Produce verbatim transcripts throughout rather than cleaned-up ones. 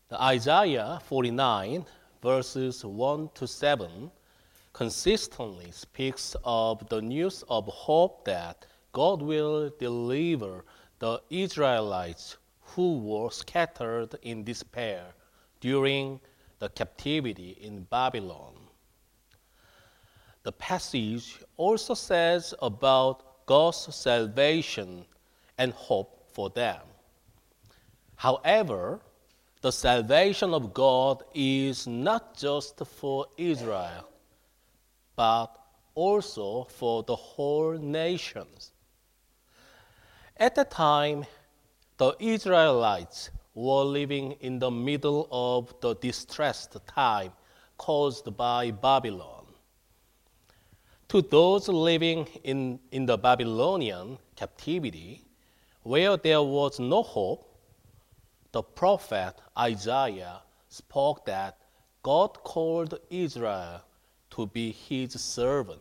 The Isaiah forty-nine, verses one to seven, consistently speaks of the news of hope that God will deliver the Israelites who were scattered in despair during the captivity in Babylon. The passage also says about God's salvation and hope for them. However, the salvation of God is not just for Israel, but also for the whole nations. At the time, the Israelites were living in the middle of the distressed time caused by Babylon. To those living in, in the Babylonian captivity, where there was no hope, the prophet Isaiah spoke that God called Israel to be his servant.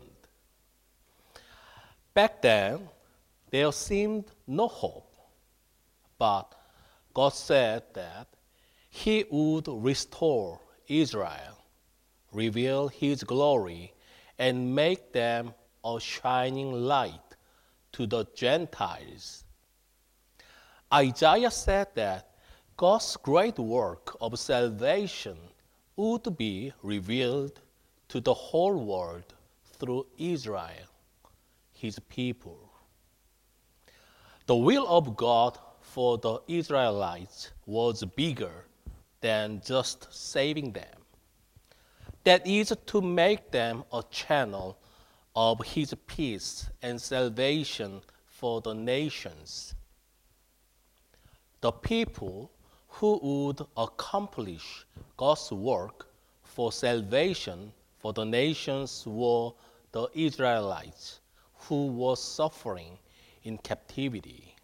Back then, there seemed no hope, but God said that he would restore Israel, reveal his glory, and make them a shining light to the Gentiles. Isaiah said that God's great work of salvation would be revealed to the whole world through Israel, his people. The will of God for the Israelites was bigger than just saving them. That is to make them a channel of his peace and salvation for the nations. The people who would accomplish God's work for salvation for the nations were the Israelites who were suffering in captivity.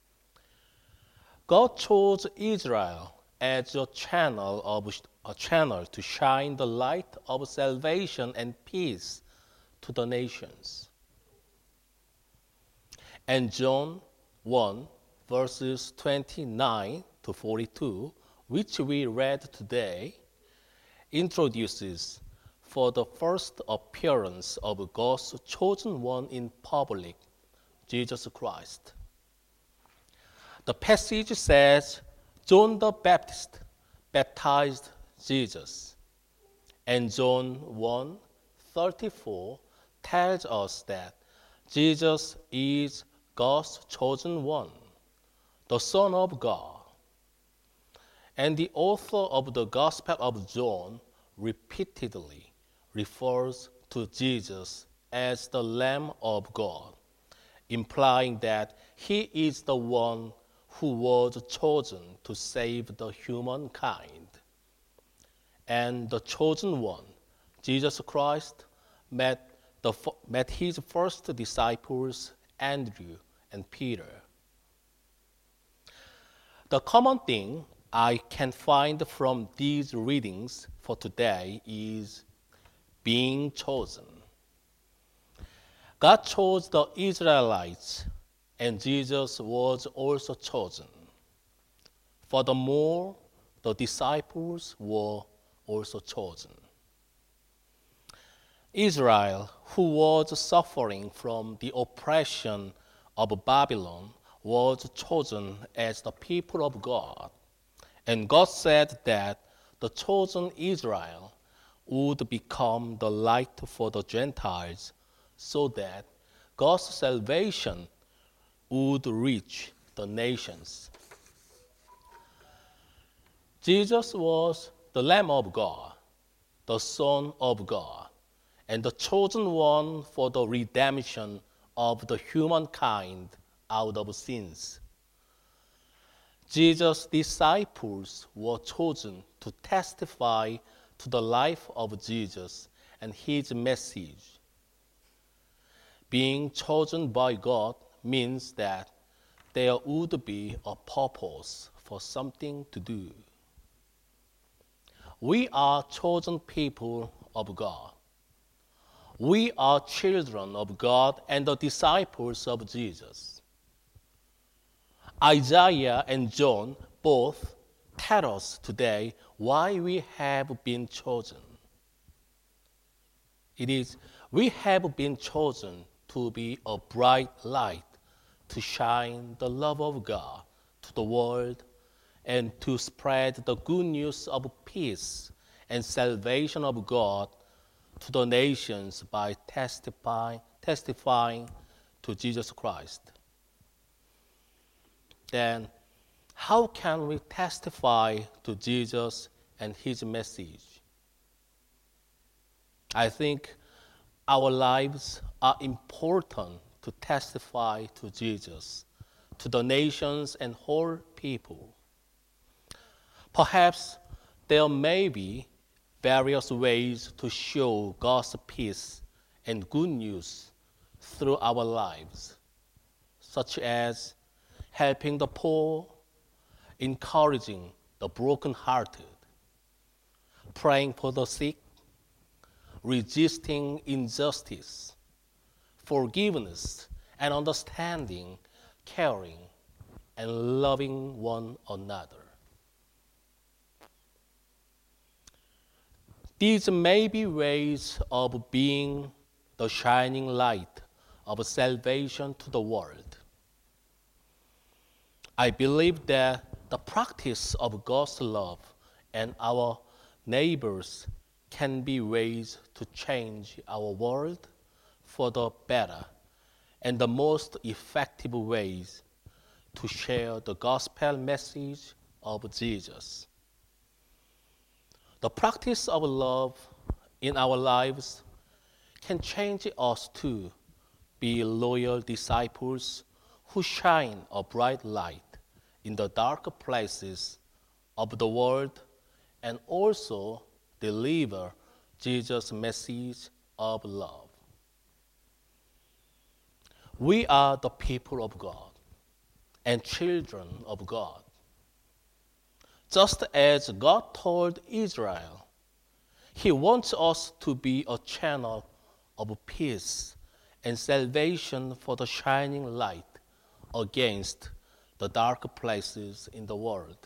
God chose Israel as a channel of a channel to shine the light of salvation and peace to the nations. And John one, verses twenty-nine to forty-two, which we read today, introduces for the first appearance of God's chosen one in public, Jesus Christ. The passage says John the Baptist baptized Jesus, and John one thirty-four tells us that Jesus is God's chosen one, the Son of God. And the author of the Gospel of John repeatedly refers to Jesus as the Lamb of God, implying that he is the one who was chosen to save the humankind. And the chosen one, Jesus Christ, met, the, met his first disciples, Andrew and Peter. The common thing I can find from these readings for today is being chosen. God chose the Israelites, and Jesus was also chosen. Furthermore, the disciples were also chosen. Israel, who was suffering from the oppression of Babylon, was chosen as the people of God. And God said that the chosen Israel would become the light for the Gentiles, so that God's salvation would reach the nations. Jesus was the Lamb of God, the Son of God, and the chosen one for the redemption of the humankind out of sins. Jesus' disciples were chosen to testify to the life of Jesus and his message. Being chosen by God means that there would be a purpose for something to do. We are chosen people of God. We are children of God and the disciples of Jesus. Isaiah and John both tell us today why we have been chosen. It is, we have been chosen to be a bright light, to shine the love of God to the world, and to spread the good news of peace and salvation of God to the nations by testifying, testifying to Jesus Christ. Then, how can we testify to Jesus and his message? I think our lives are important to testify to Jesus, to the nations and whole people. Perhaps there may be various ways to show God's peace and good news through our lives, such as helping the poor, encouraging the brokenhearted, praying for the sick, resisting injustice, forgiveness and understanding, caring and loving one another. These may be ways of being the shining light of salvation to the world. I believe that the practice of God's love and our neighbors can be ways to change our world for the better and the most effective ways to share the gospel message of Jesus. The practice of love in our lives can change us to be loyal disciples who shine a bright light in the dark places of the world and also deliver Jesus' message of love. We are the people of God and children of God. Just as God told Israel, He wants us to be a channel of peace and salvation for the shining light against the dark places in the world.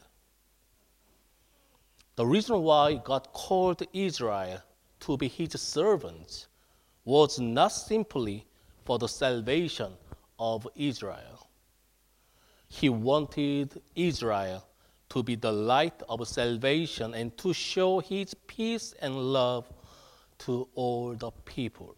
The reason why God called Israel to be His servants was not simply for the salvation of Israel. He wanted Israel to be the light of salvation and to show His peace and love to all the people.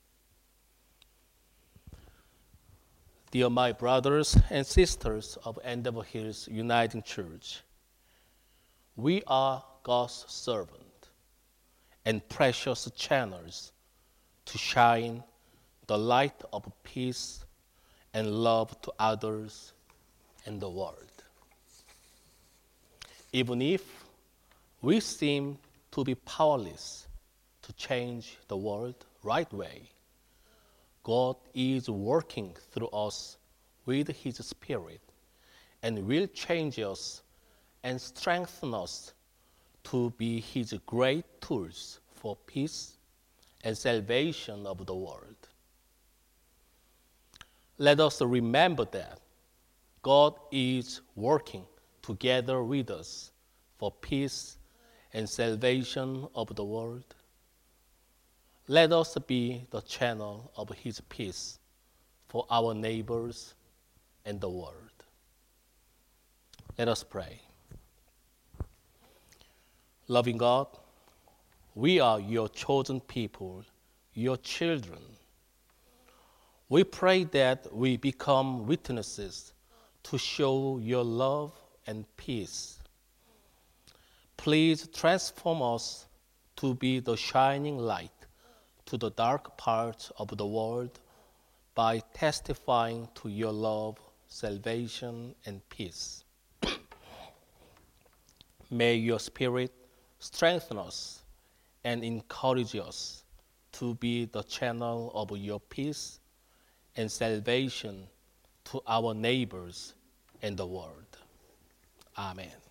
Dear my brothers and sisters of Endeavor Hills Uniting Church, we are God's servant and precious channels to shine the light of peace and love to others in the world. Even if we seem to be powerless to change the world right way, God is working through us with His Spirit and will change us and strengthen us to be His great tools for peace and salvation of the world. Let us remember that God is working together with us for peace and salvation of the world. Let us be the channel of His peace for our neighbors and the world. Let us pray. Loving God, we are your chosen people, your children. We pray that we become witnesses to show your love and peace. Please transform us to be the shining light to the dark parts of the world by testifying to your love, salvation, and peace. May your Spirit strengthen us and encourage us to be the channel of your peace and salvation to our neighbors and the world. Amen.